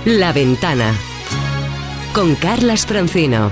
La Ventana con Carlas Francino.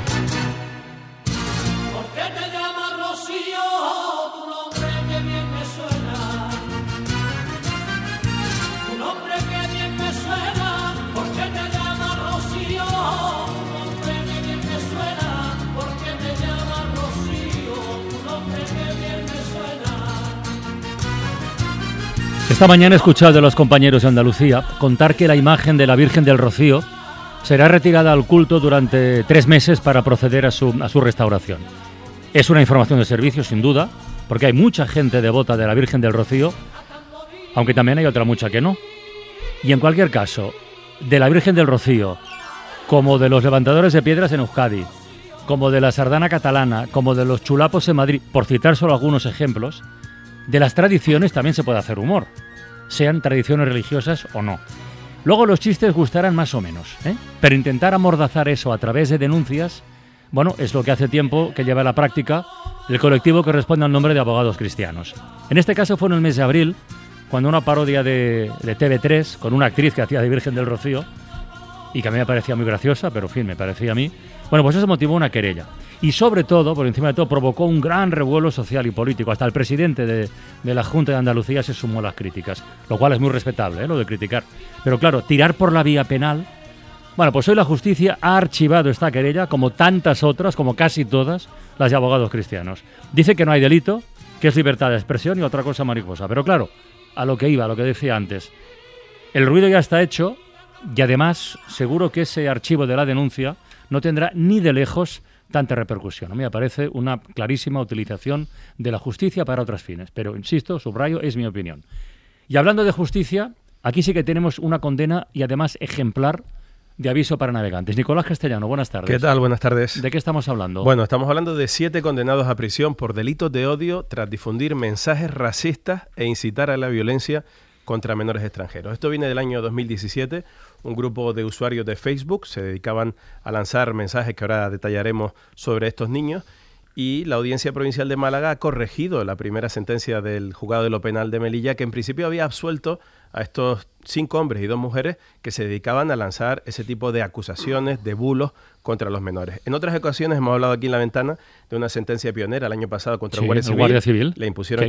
Esta mañana he escuchado a los compañeros de Andalucía contar que la imagen de la Virgen del Rocío será retirada al culto durante 3 meses para proceder a su restauración. Es una información de servicio, sin duda, porque hay mucha gente devota de la Virgen del Rocío, aunque también hay otra mucha que no. Y en cualquier caso, de la Virgen del Rocío, como de los levantadores de piedras en Euskadi, como de la sardana catalana, como de los chulapos en Madrid, por citar solo algunos ejemplos, de las tradiciones también se puede hacer humor, sean tradiciones religiosas o no. Luego los chistes gustarán más o menos, pero intentar amordazar eso a través de denuncias, bueno, es lo que hace tiempo que lleva a la práctica el colectivo que responde al nombre de Abogados Cristianos. En este caso fue en el mes de abril, cuando una parodia de TV3 con una actriz que hacía de Virgen del Rocío, y que a mí me parecía muy graciosa, pero en fin, me parecía a mí, bueno, pues eso motivó una querella. Y sobre todo, por encima de todo, provocó un gran revuelo social y político. Hasta el presidente de la Junta de Andalucía se sumó a las críticas, lo cual es muy respetable, lo de criticar. Pero claro, tirar por la vía penal. Bueno, pues hoy la justicia ha archivado esta querella, como tantas otras, como casi todas, las de Abogados Cristianos. Dice que no hay delito, que es libertad de expresión y otra cosa mariposa. Pero claro, a lo que iba, a lo que decía antes, el ruido ya está hecho y además seguro que ese archivo de la denuncia no tendrá ni de lejos tanta repercusión. A mí me parece una clarísima utilización de la justicia para otros fines. Pero, insisto, subrayo, es mi opinión. Y hablando de justicia, aquí sí que tenemos una condena y además ejemplar de aviso para navegantes. Nicolás Castellano, buenas tardes. ¿Qué tal? Buenas tardes. ¿De qué estamos hablando? Bueno, estamos hablando de 7 condenados a prisión por delitos de odio tras difundir mensajes racistas e incitar a la violencia contra menores extranjeros. Esto viene del año 2017. Un grupo de usuarios de Facebook se dedicaban a lanzar mensajes que ahora detallaremos sobre estos niños, y la Audiencia Provincial de Málaga ha corregido la primera sentencia del Juzgado de lo Penal de Melilla, que en principio había absuelto a estos 5 hombres y 2 mujeres que se dedicaban a lanzar ese tipo de acusaciones, de bulos contra los menores. En otras ocasiones hemos hablado aquí en La Ventana de una sentencia pionera el año pasado contra un guardia civil. Le impusieron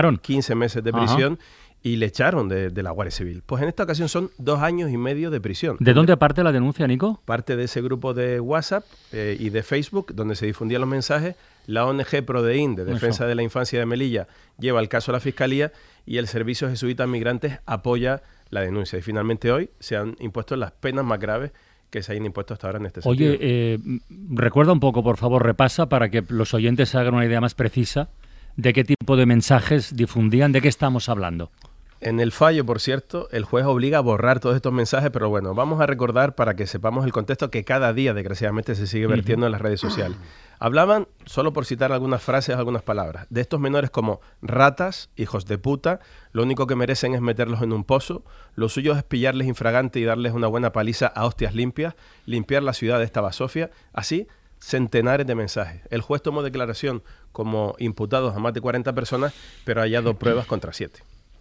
15 meses de prisión. Ajá. Y le echaron de la Guardia Civil. Pues en esta ocasión son 2 años y medio de prisión. ¿De dónde parte la denuncia, Nico? Parte de ese grupo de WhatsApp y de Facebook, donde se difundían los mensajes. La ONG Prodeín, de Defensa de la Infancia de Melilla, lleva el caso a la Fiscalía y el Servicio Jesuita Migrantes apoya la denuncia. Y finalmente hoy se han impuesto las penas más graves que se hayan impuesto hasta ahora en este sentido. Oye, recuerda un poco, por favor, repasa para que los oyentes se hagan una idea más precisa de qué tipo de mensajes difundían, de qué estamos hablando. En el fallo, por cierto, el juez obliga a borrar todos estos mensajes, pero bueno, vamos a recordar para que sepamos el contexto que cada día, desgraciadamente, se sigue vertiendo en las redes sociales. Hablaban, solo por citar algunas frases, algunas palabras, de estos menores como ratas, hijos de puta, lo único que merecen es meterlos en un pozo, lo suyo es pillarles infragante y darles una buena paliza a hostias limpias, limpiar la ciudad de esta basofia, así centenares de mensajes. El juez tomó declaración como imputados a más de 40 personas, pero ha hallado pruebas contra 7.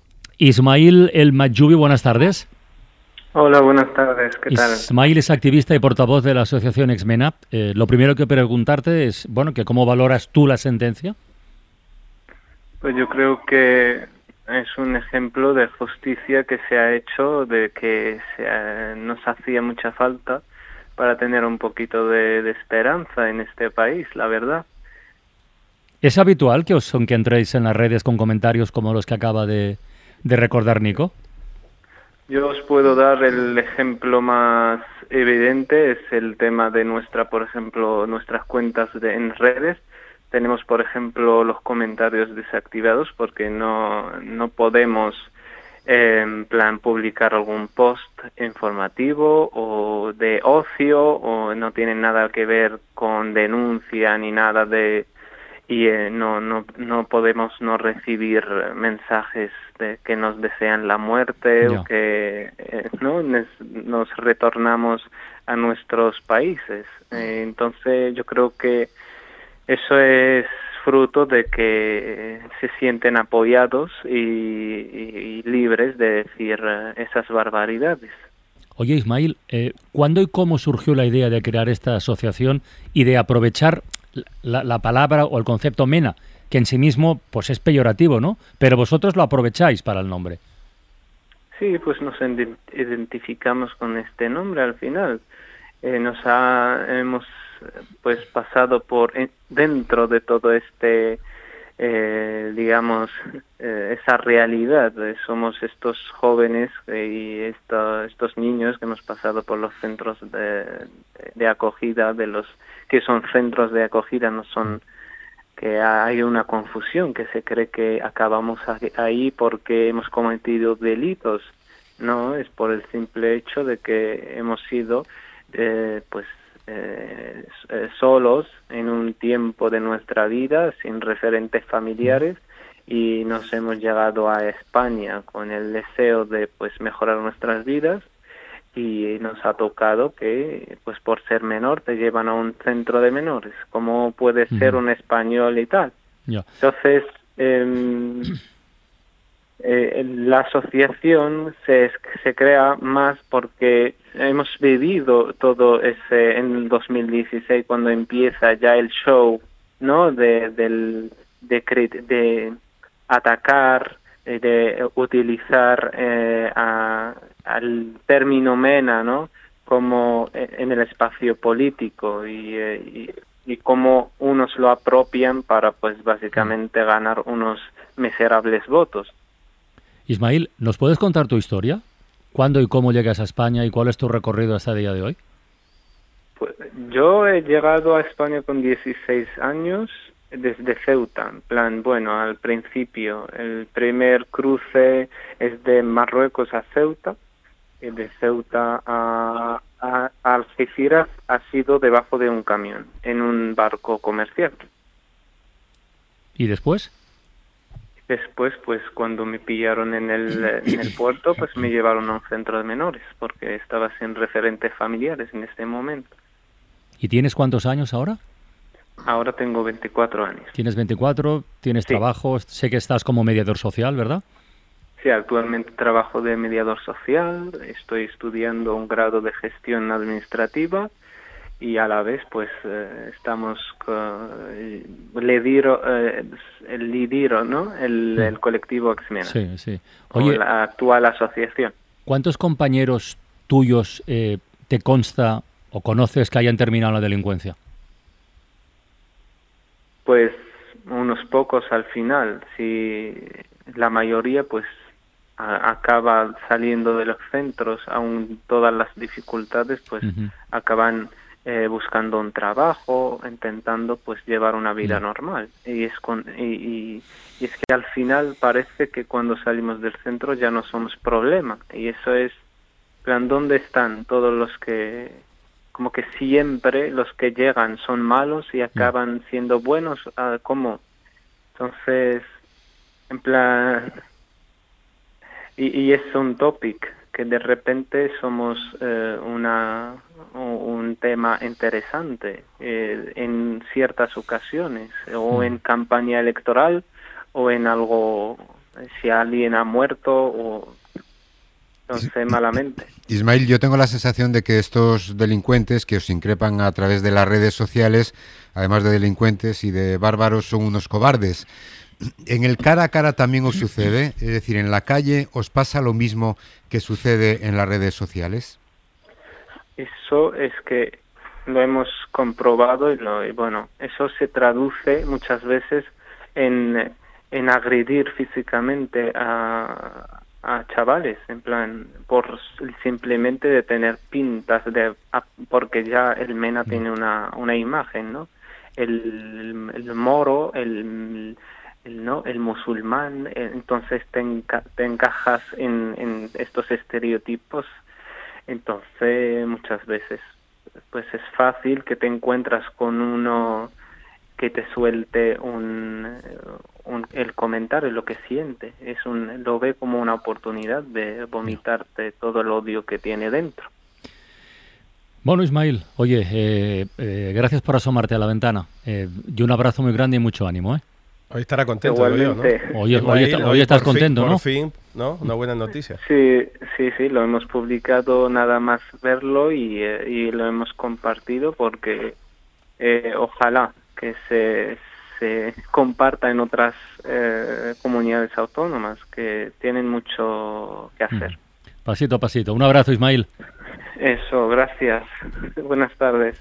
Ismail El Mayubi, buenas tardes. Hola, buenas tardes, ¿qué tal? Ismail es activista y portavoz de la asociación Exmena. Lo primero que preguntarte es, bueno, que ¿cómo valoras tú la sentencia? Pues yo creo que es un ejemplo de justicia que se ha hecho, de que nos hacía mucha falta para tener un poquito de esperanza en este país, la verdad. ¿Es habitual que entréis en las redes con comentarios como los que acaba de recordar Nico? Yo os puedo dar el ejemplo más evidente, es el tema de por ejemplo, nuestras cuentas en redes. Tenemos, por ejemplo, los comentarios desactivados porque no podemos, en plan, publicar algún post informativo o de ocio, o no tiene nada que ver con denuncia ni nada y no podemos no recibir mensajes que nos desean la muerte o que nos retornamos a nuestros países. Entonces yo creo que eso es fruto de que se sienten apoyados y libres de decir esas barbaridades. Oye, Ismail, ¿cuándo y cómo surgió la idea de crear esta asociación y de aprovechar la palabra o el concepto MENA, que en sí mismo pues es peyorativo, ¿no? Pero vosotros lo aprovecháis para el nombre. Sí, pues nos identificamos con este nombre al final. Hemos pues pasado por dentro de todo este esa realidad. Somos estos jóvenes y estos niños que hemos pasado por los centros de acogida, de los que son centros de acogida, no son, que hay una confusión, que se cree que acabamos ahí porque hemos cometido delitos. No, es por el simple hecho de que hemos sido solos en un tiempo de nuestra vida, sin referentes familiares, y nos hemos llegado a España con el deseo de pues mejorar nuestras vidas, y nos ha tocado que pues por ser menor te llevan a un centro de menores, como puede ser un español y tal. Yeah. Entonces la asociación se crea más porque hemos vivido todo ese en el 2016, cuando empieza ya el show, ¿no? de atacar, de utilizar al término MENA, ¿no? Como en el espacio político, y cómo unos lo apropian para pues básicamente ganar unos miserables votos. Ismail, ¿nos puedes contar tu historia? ¿Cuándo y cómo llegas a España y cuál es tu recorrido hasta el día de hoy? Pues yo he llegado a España con 16 años desde Ceuta. En plan, bueno, al principio el primer cruce es de Marruecos a Ceuta, y de Ceuta a Algeciras ha sido debajo de un camión, en un barco comercial. ¿Y después? Después, pues cuando me pillaron en el puerto, pues me llevaron a un centro de menores, porque estaba sin referentes familiares en este momento. ¿Y tienes cuántos años ahora? Ahora tengo 24 años. ¿Tienes 24? ¿Tienes trabajo? Sé que estás como mediador social, ¿verdad? Sí, actualmente trabajo de mediador social, estoy estudiando un grado de gestión administrativa, y a la vez pues estamos lidero, ¿no? El colectivo Exmena, sí, sí. Oye, la actual asociación. ¿Cuántos compañeros tuyos te consta o conoces que hayan terminado la delincuencia? Pues unos pocos al final. Si la mayoría pues acaba saliendo de los centros, aún todas las dificultades, pues acaban buscando un trabajo, intentando pues llevar una vida normal, y es que al final parece que cuando salimos del centro ya no somos problema, y eso es plan, ¿dónde están todos los que como que siempre los que llegan son malos y acaban siendo buenos? ¿Cómo? Entonces, en plan, y es un topic que de repente somos un tema interesante en ciertas ocasiones, o en campaña electoral, o en algo, si alguien ha muerto, o entonces malamente. Ismail, yo tengo la sensación de que estos delincuentes que os increpan a través de las redes sociales, además de delincuentes y de bárbaros, son unos cobardes. ¿En el cara a cara también os sucede? Es decir, ¿en la calle os pasa lo mismo que sucede en las redes sociales? Eso es que lo hemos comprobado, y bueno, eso se traduce muchas veces en agredir físicamente a chavales, en plan, por simplemente de tener pintas, porque ya el MENA tiene una imagen, ¿no? El moro, el musulmán, entonces te encajas en estos estereotipos. Entonces muchas veces pues es fácil que te encuentras con uno que te suelte el comentario, lo que siente, lo ve como una oportunidad de vomitarte todo el odio que tiene dentro. Bueno, Ismail, oye, gracias por asomarte a la ventana, y un abrazo muy grande y mucho ánimo, ¿eh? Hoy estará contento, Leo, ¿no? Hoy estás contento, ¿no? Por fin, ¿no? Una buena noticia. Sí, sí, lo hemos publicado nada más verlo y lo hemos compartido porque ojalá que se comparta en otras comunidades autónomas que tienen mucho que hacer. Pasito a pasito. Un abrazo, Ismail. Eso, gracias. Buenas tardes.